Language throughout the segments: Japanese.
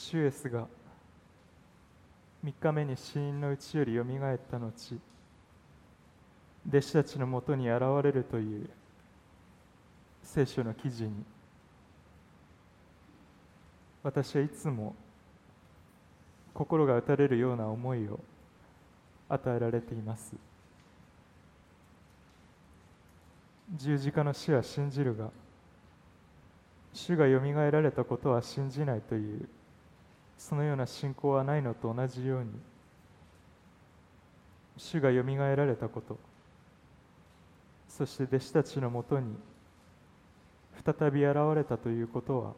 主イエスが3日目に死人のうちよりよみがえった後、弟子たちのもとに現れるという聖書の記事に、私はいつも心が打たれるような思いを与えられています。十字架の死は信じるが、主がよみがえられたことは信じないという、そのような信仰はないのと同じように、主がよみがえられたこと、そして弟子たちのもとに再び現れたということは、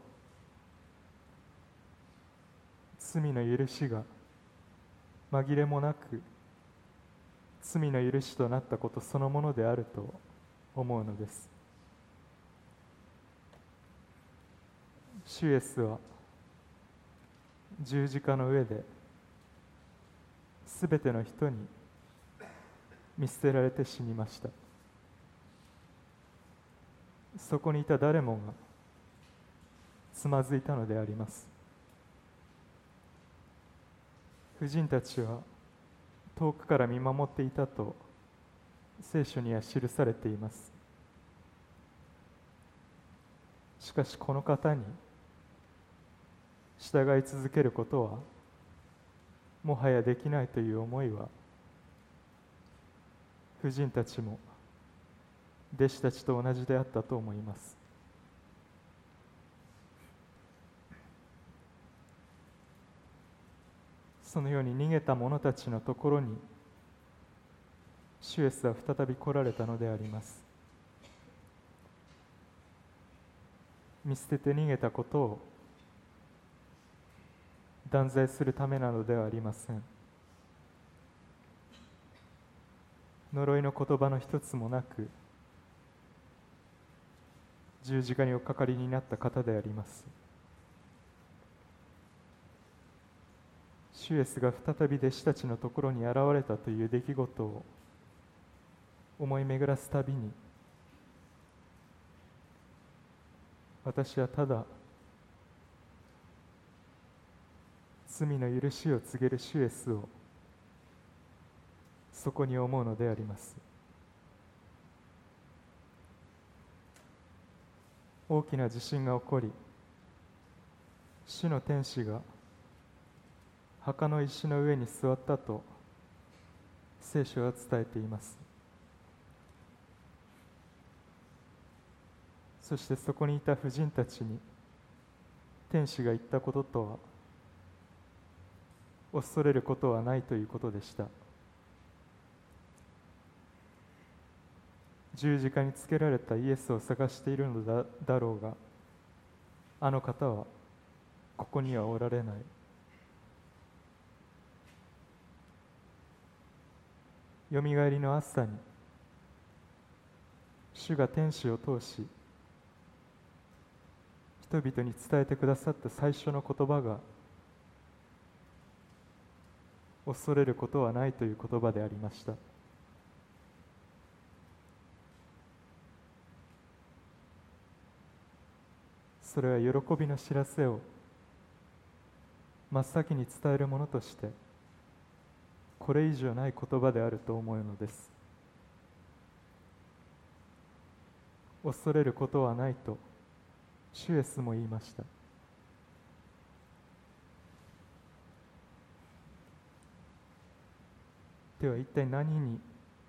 罪の許しが紛れもなく罪の許しとなったことそのものであると思うのです。主イエスは十字架の上で、すべての人に見捨てられて死にました。そこにいた誰もがつまずいたのであります。婦人たちは遠くから見守っていたと聖書には記されています。しかしこの方に従い続けることはもはやできないという思いは、婦人たちも弟子たちと同じであったと思います。そのように逃げた者たちのところに主イエスは再び来られたのであります。見捨てて逃げたことを断罪するためなのではありません。呪いの言葉の一つもなく十字架におかかりになった方であります。主イエスが再び弟子たちのところに現れたという出来事を思い巡らすたびに、私はただ罪の許しを告げる主イエスをそこに思うのであります。大きな地震が起こり、主の天使が墓の石の上に座ったと聖書は伝えています。そしてそこにいた婦人たちに天使が言ったこととは、恐れることはないということでした。十字架につけられたイエスを探しているのだろうが、あの方はここにはおられない。よみがえりの朝に主が天使を通し人々に伝えてくださった最初の言葉が、恐れることはないという言葉でありました。それは喜びの知らせを真っ先に伝えるものとしてこれ以上ない言葉であると思うのです。恐れることはないと主イエスも言いました。では一体何に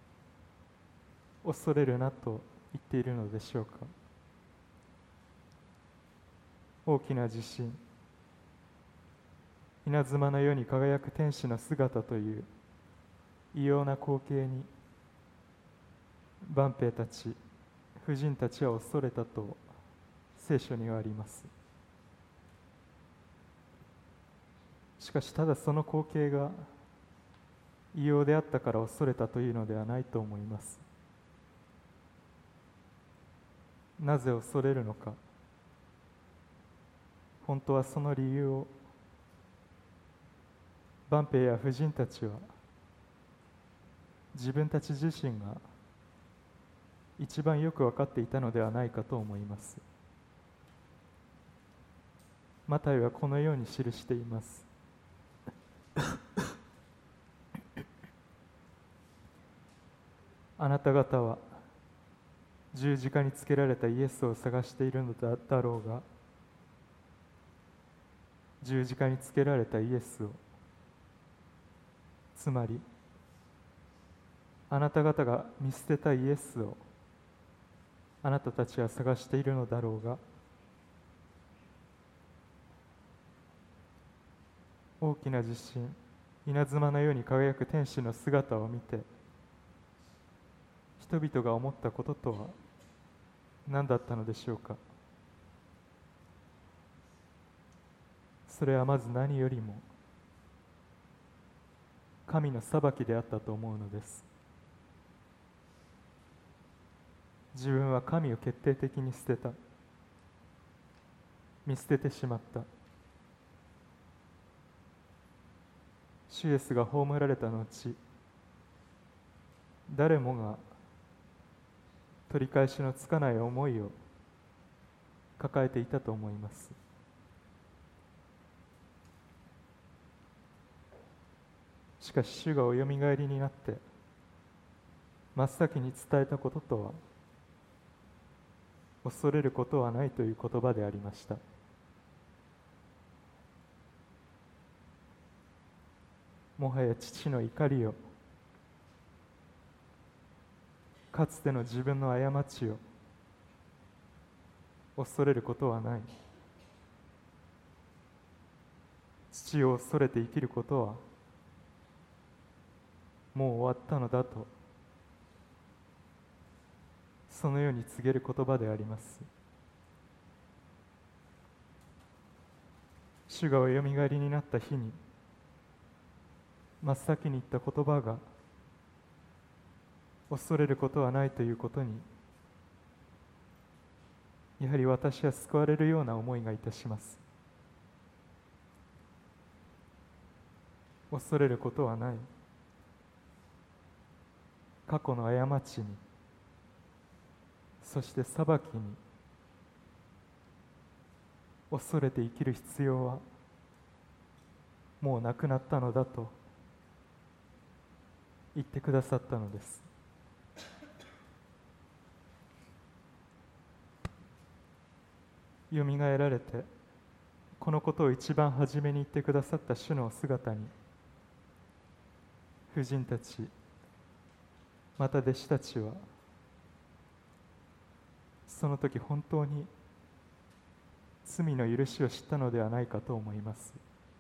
恐れるなと言っているのでしょうか。大きな地震、稲妻のように輝く天使の姿という異様な光景に万兵たち、婦人たちは恐れたと聖書にはあります。しかしただその光景が異様であったから恐れたというのではないと思います。なぜ恐れるのか、本当はその理由を万兵や婦人たちは自分たち自身が一番よく分かっていたのではないかと思います。 マタイはこのように記しています。あなた方は十字架につけられたイエスを探しているのだろうが、十字架につけられたイエスを、つまりあなた方が見捨てたイエスをあなたたちは探しているのだろうが、大きな地震、稲妻のように輝く天使の姿を見て、人々が思ったこととは何だったのでしょうか。それはまず何よりも神の裁きであったと思うのです。自分は神を決定的に捨てた、見捨ててしまった。主イエスが葬られた後、誰もが取り返しのつかない思いを抱えていたと思います。しかし主がおよみがえりになって真っ先に伝えたこととは、恐れることはないという言葉でありました。もはや父の怒りを、かつての自分の過ちを恐れることはない。父を恐れて生きることはもう終わったのだと、そのように告げる言葉であります。主がおよみがえりになった日に真っ先に言った言葉が、恐れることはないということに、やはり私は救われるような思いがいたします。恐れることはない。過去の過ちに、そして裁きに恐れて生きる必要はもうなくなったのだと言ってくださったのです。よみがえられてこのことを一番初めに言ってくださった主の姿に、婦人たちまた弟子たちはその時本当に罪の許しを知ったのではないかと思います。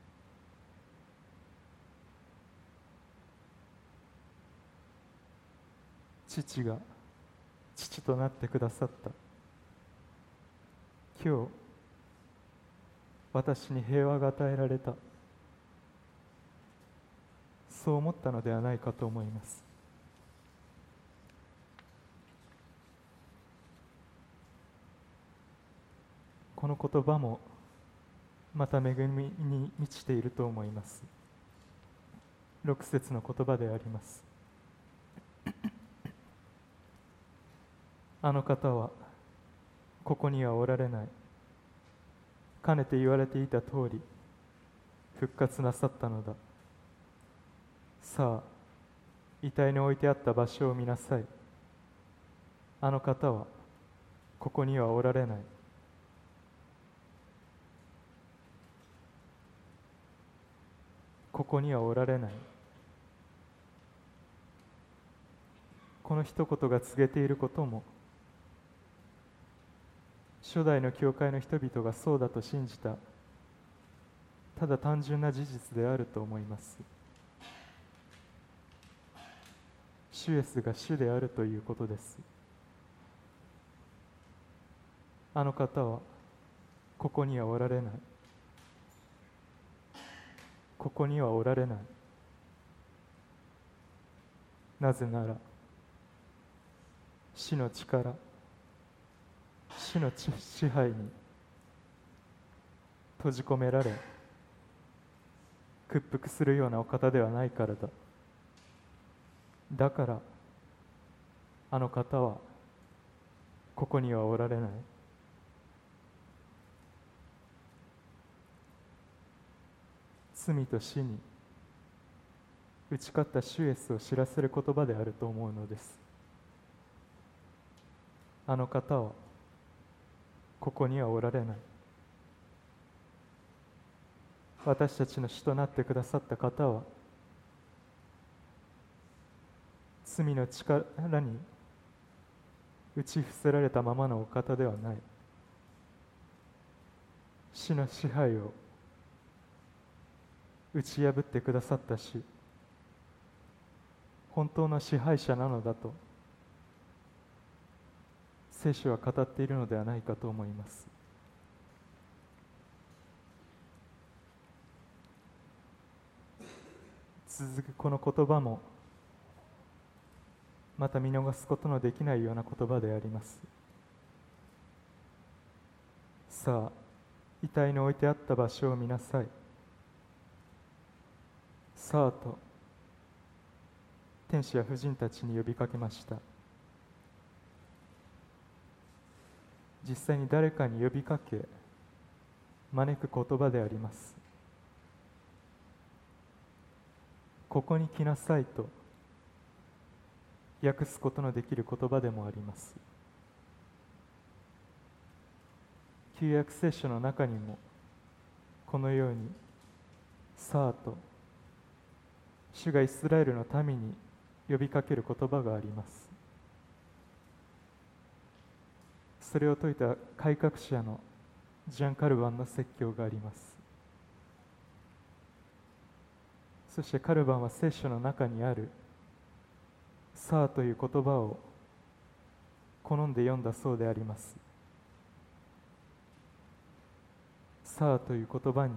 父が父となってくださった。今日私に平和が与えられた、そう思ったのではないかと思います。この言葉もまた恵みに満ちていると思います。6節の言葉であります。あの方はここにはおられない。かねて言われていた通り復活なさったのだ。さあ、遺体に置いてあった場所を見なさい。あの方はここにはおられない。ここにはおられない。この一言が告げていることも、初代の教会の人々がそうだと信じた、ただ単純な事実であると思います。主イエスが主であるということです。あの方はここにはおられない。ここにはおられない。なぜなら死の力、死の支配に閉じ込められ屈服するようなお方ではないからだ。だからあの方はここにはおられない。 罪と死に打ち勝った主イエスを知らせる言葉であると思うのです。あの方はここにはおられない。私たちの主となってくださった方は罪の力に打ち伏せられたままのお方ではない。死の支配を打ち破ってくださったし、本当の支配者なのだと聖書は語っているのではないかと思います。続くこの言葉もまた見逃すことのできないような言葉であります。さあ、遺体の置いてあった場所を見なさい。さあと天使や婦人たちに呼びかけました。実際に誰かに呼びかけ招く言葉であります。ここに来なさいと訳すことのできる言葉でもあります。旧約聖書の中にもこのようにさあと主がイスラエルの民に呼びかける言葉があります。それを説いた改革者のジャン・カルバンの説教があります。そしてカルバンは聖書の中にあるさあという言葉を好んで読んだそうであります。さあという言葉に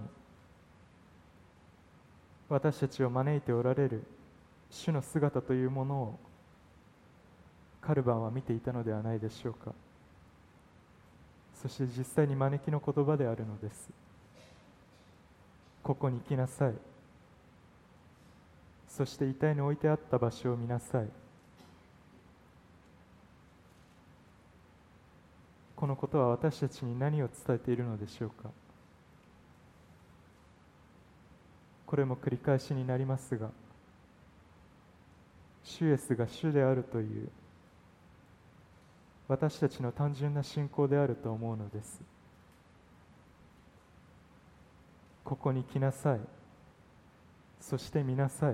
私たちを招いておられる主の姿というものをカルバンは見ていたのではないでしょうか。そして実際に招きの言葉であるのです。ここに来なさい。そして遺体に置いてあった場所を見なさい。このことは私たちに何を伝えているのでしょうか。これも繰り返しになりますが、主イエスが主であるという私たちの単純な信仰であると思うのです。ここに来なさい。そして見なさい。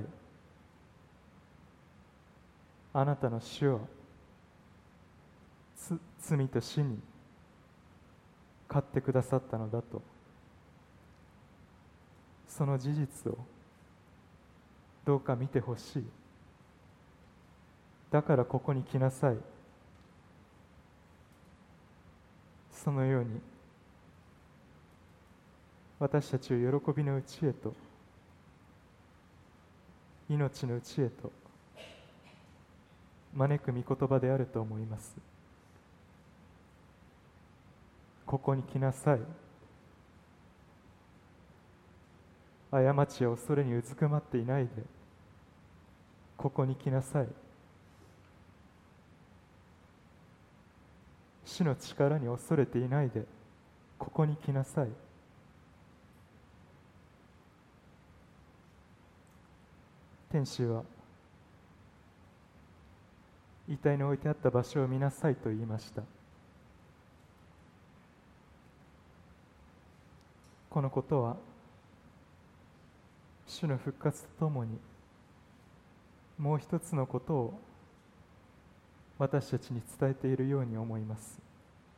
あなたの主は罪と死に勝ってくださったのだと、その事実をどうか見てほしい。だからここに来なさい。そのように私たちを喜びのうちへと命のうちへと招く御言葉であると思います。ここに来なさい。過ちや恐れにうずくまっていないで、ここに来なさい。死の力に恐れていないで、ここに来なさい。天使は遺体に置いてあった場所を見なさいと言いました。このことは主の復活とともにもう一つのことを私たちに伝えているように思います。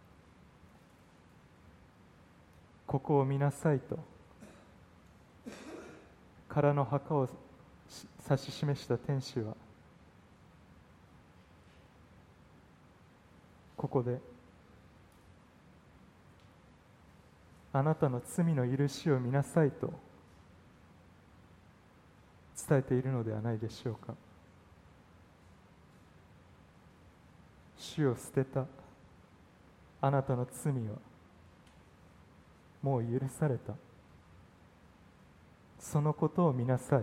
ここを見なさいと空の墓を指し示した天使はここであなたの罪の許しを見なさいと伝えているのではないでしょうか。主を捨てたあなたの罪はもう許された。そのことを見なさい。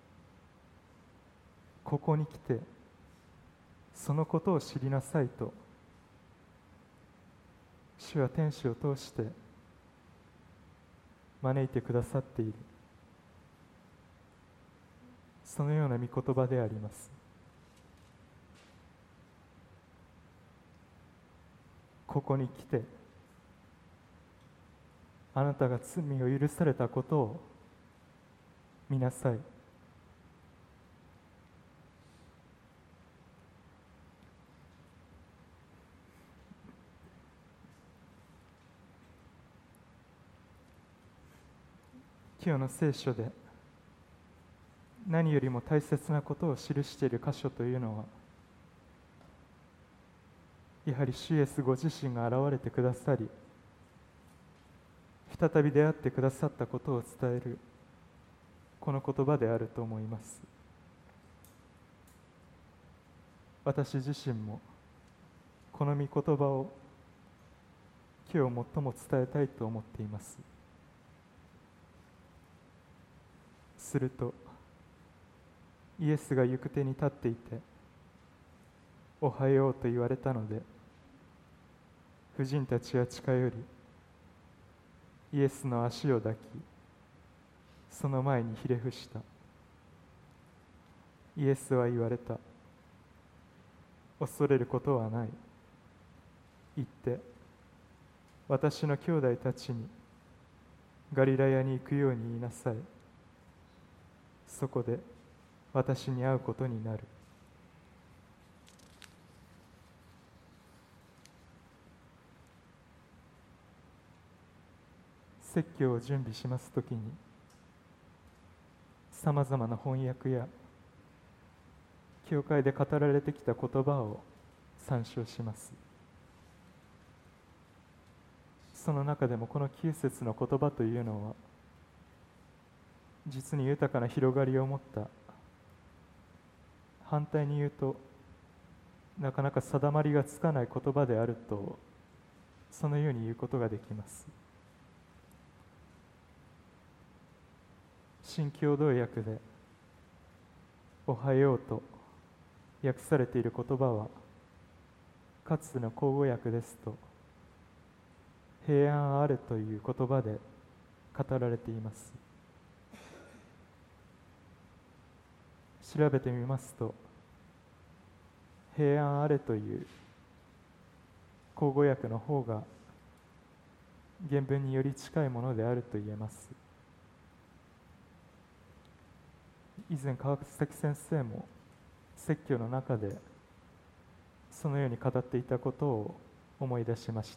ここに来てそのことを知りなさいと主は天使を通して招いてくださっている。 そのような御言葉であります。ここに来てあなたが罪を許されたことを見なさい。今日の聖書で何よりも大切なことを記している箇所というのは、やはり主イエスご自身が現れてくださり、再び出会ってくださったことを伝えるこの言葉であると思います。私自身もこの御言葉を今日最も伝えたいと思っています。するとイエスが行く手に立っていて、おはようと言われたので、婦人たちは近寄り、イエスの足を抱き、その前にひれ伏した。イエスは言われた。恐れることはない。行って、私の兄弟たちにガリラヤに行くように言いなさい。そこで私に会うことになる。説教を準備しますときに、さまざまな翻訳や教会で語られてきた言葉を参照します。その中でもこの9節の言葉というのは、実に豊かな広がりを持った、反対に言うとなかなか定まりがつかない言葉であると、そのように言うことができます。新共同訳でおはようと訳されている言葉は、かつての口語訳ですと平安あれという言葉で語られています。調べてみますと、平安あれという口語訳の方が原文により近いものであると言えます。以前川崎先生も説教の中でそのように語っていたことを思い出しました。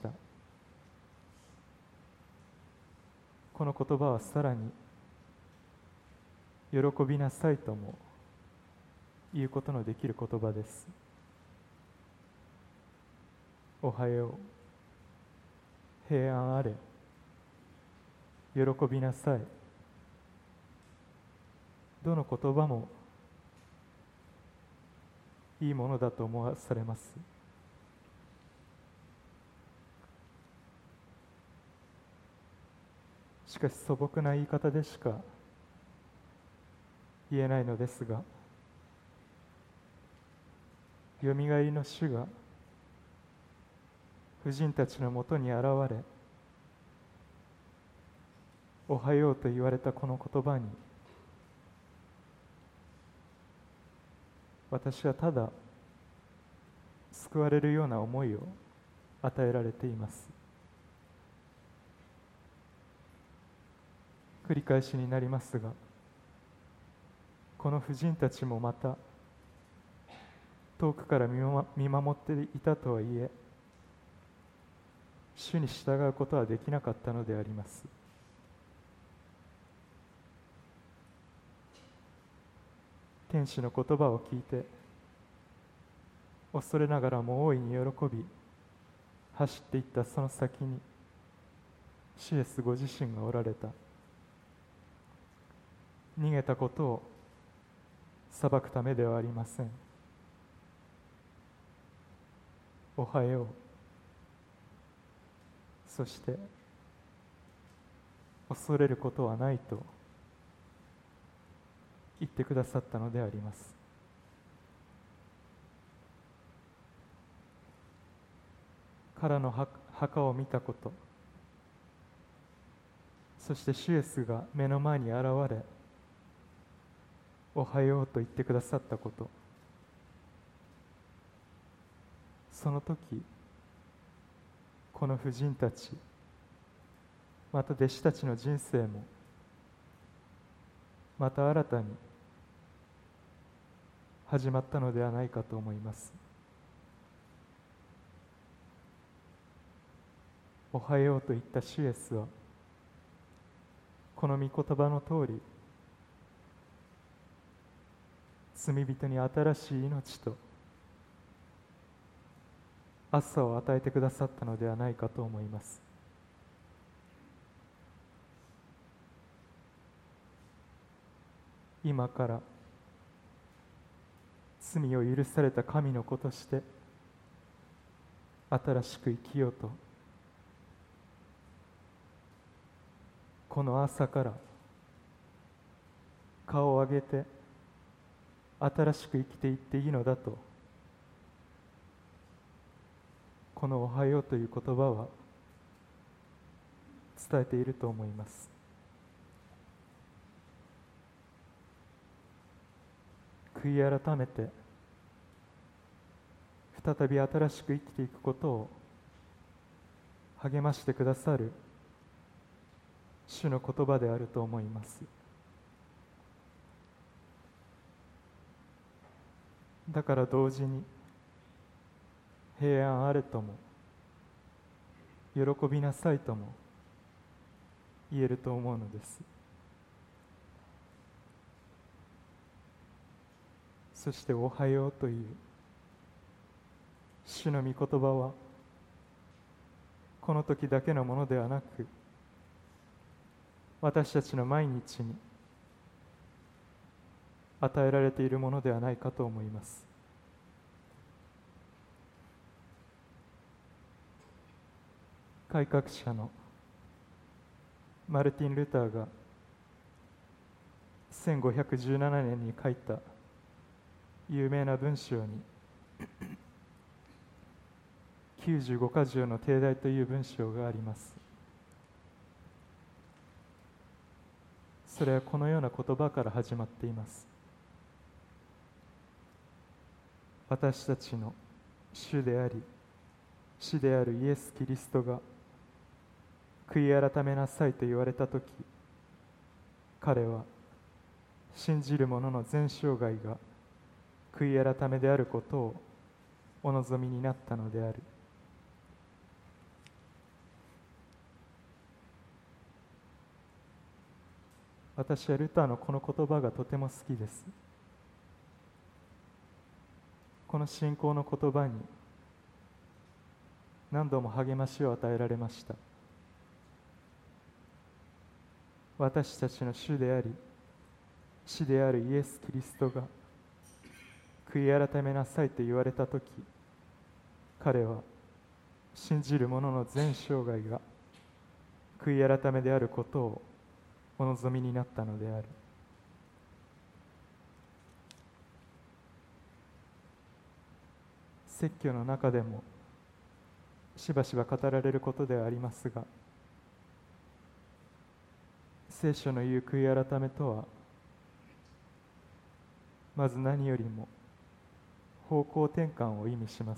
この言葉はさらに喜びなさいとも言うことのできる言葉です。おはよう、平安あれ、喜びなさい。どの言葉もいいものだと思わされます。しかし素朴な言い方でしか言えないのですが、よみがえりの主が婦人たちのもとに現れ、おはようと言われたこの言葉に、私はただ救われるような思いを与えられています。繰り返しになりますが、この婦人たちもまた遠くから見守っていたとはいえ、主に従うことはできなかったのであります。天使の言葉を聞いて恐れながらも大いに喜び、走っていったその先に主イエスご自身がおられた。逃げたことを裁くためではありません。おはよう、そして恐れることはないと言ってくださったのであります。彼の墓を見たこと、そして主イエスが目の前に現れ、 おはようと言ってくださったこと、その時この婦人たち、また弟子たちの人生もまた新たに始まったのではないかと思います。おはようと言った主イエスは、この御言葉の通り、罪人に新しい命と朝を与えてくださったのではないかと思います。今から罪を許された神の子として新しく生きようと、この朝から顔を上げて新しく生きていっていいのだと、このおはようという言葉は伝えていると思います。悔い改めて再び新しく生きていくことを励ましてくださる主の言葉であると思います。だから同時に平安あれとも喜びなさいとも言えると思うのです。そしておはようという主の御言葉はこの時だけのものではなく、私たちの毎日に与えられているものではないかと思います。改革者のマルティン・ルターが1517年に書いた有名な文章に95箇条の帝題という文章があります。それはこのような言葉から始まっています。私たちの主であり死であるイエス・キリストが悔い改めなさいと言われたとき、彼は信じる者の全生涯が悔い改めであることをお望みになったのである。私はルターのこの言葉がとても好きです。この信仰の言葉に何度も励ましを与えられました。私たちの主であり死であるイエス・キリストが悔い改めなさいと言われたとき、彼は信じる者の全生涯が悔い改めであることをお望みになったのである。説教の中でもしばしば語られることではありますが、聖書の言う悔い改めとは、まず何よりも方向転換を意味します。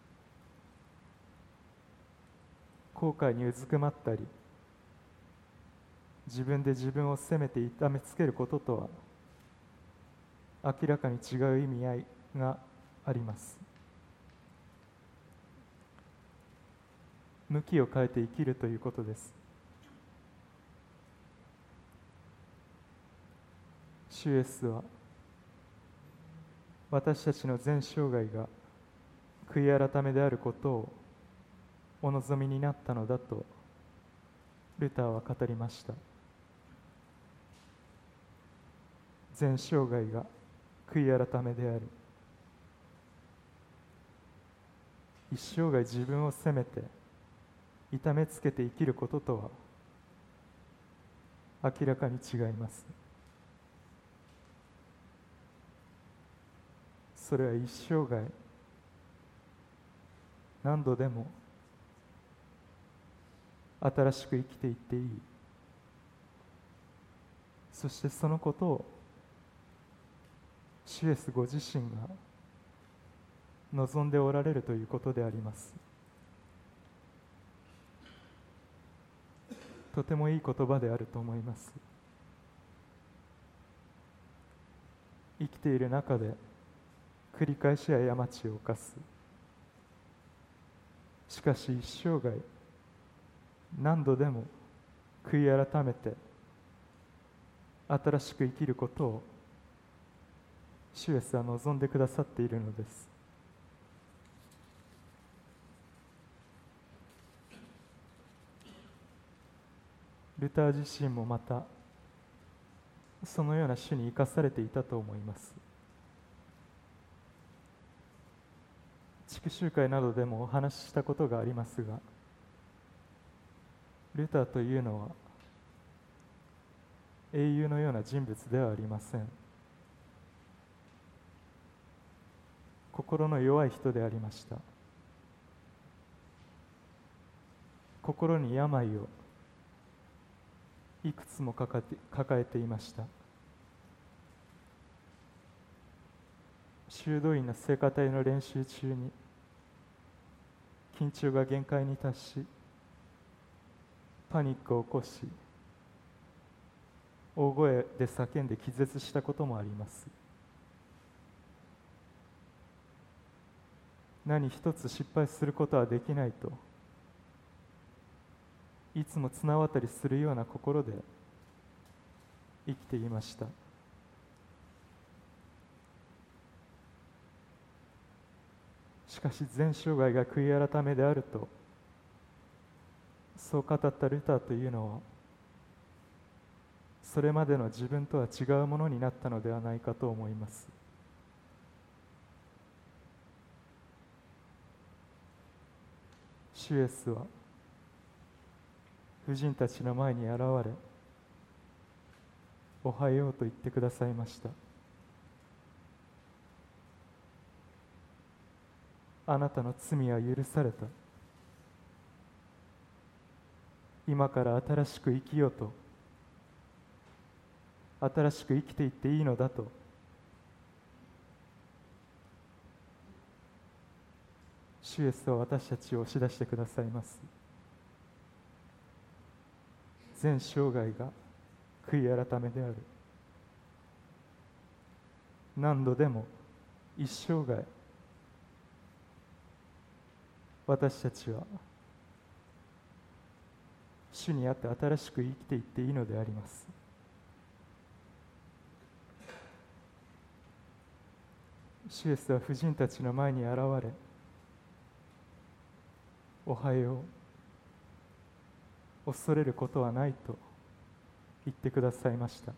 後悔にうずくまったり、自分で自分を責めて痛めつけることとは明らかに違う意味合いがあります。向きを変えて生きるということです。主イエスは私たちの全生涯が悔い改めであることをお望みになったのだとルターは語りました。全生涯が悔い改めである。一生涯自分を責めて痛めつけて生きることとは明らかに違います。それは一生涯何度でも新しく生きていっていい。そしてそのことを主イエスご自身が望んでおられるということであります。とてもいい言葉であると思います。生きている中で繰り返し過ちを犯す。しかし一生涯何度でも悔い改めて新しく生きることを主イエスは望んでくださっているのです。ルター自身もまたそのような主に生かされていたと思います。地区集会などでもお話ししたことがありますが、ルターというのは英雄のような人物ではありません。心の弱い人でありました。心に病をいくつも抱えていました。修道院の聖歌隊の練習中に緊張が限界に達し、パニックを起こし、大声で叫んで気絶したこともあります。何一つ失敗することはできないと、いつも綱渡りするような心で生きていました。しかし全生涯が悔い改めであると、そう語ったルターというのは、それまでの自分とは違うものになったのではないかと思います。主イエスは婦人たちの前に現れ、おはようと言ってくださいました。あなたの罪は許された。今から新しく生きようと、新しく生きていっていいのだと、主イエスは私たちを押し出してくださいます。全生涯が悔い改めである。何度でも一生涯、私たちは主にあって新しく生きていっていいのであります。主イエスは婦人たちの前に現れ、おはよう、恐れることはないと言ってくださいました。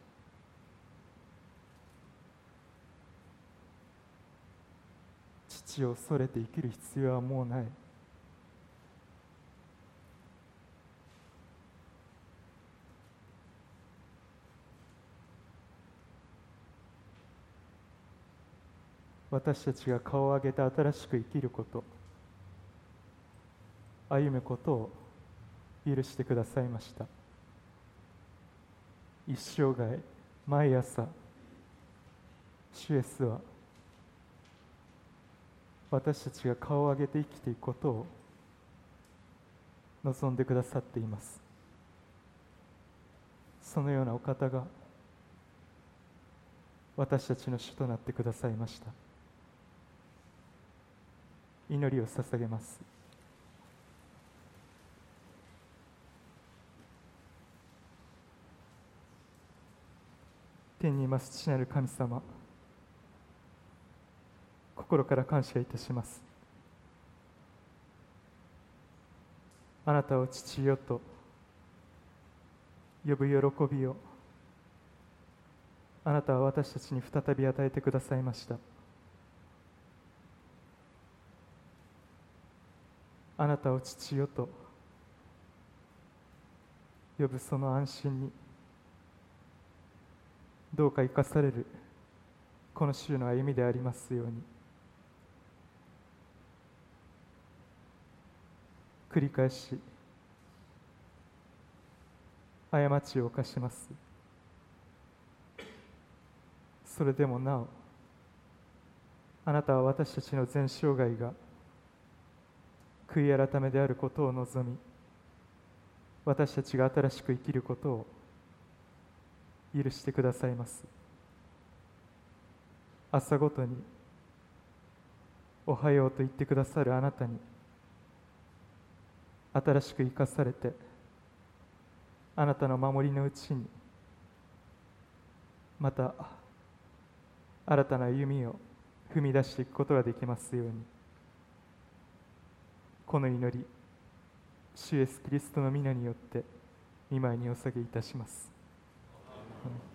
父を恐れて生きる必要はもうない。私たちが顔を上げて新しく生きること、歩むことを許してくださいました。一生涯毎朝、主イエスは私たちが顔を上げて生きていくことを望んでくださっています。そのようなお方が私たちの主となってくださいました。祈りを捧げます。天にいます父なる神様、心から感謝いたします。あなたを父よと呼ぶ喜びをあなたは私たちに再び与えてくださいました。あなたを父よと呼ぶその安心にどうか生かされるこの週の歩みでありますように。繰り返し過ちを犯します。それでもなおあなたは私たちの全生涯が悔い改めであることを望み、私たちが新しく生きることを許してくださいます。朝ごとにおはようと言ってくださるあなたに新しく生かされて、あなたの守りのうちにまた新たな歩みを踏み出していくことができますように、この祈り、主イエスキリストの皆によって御前にお下げいたします。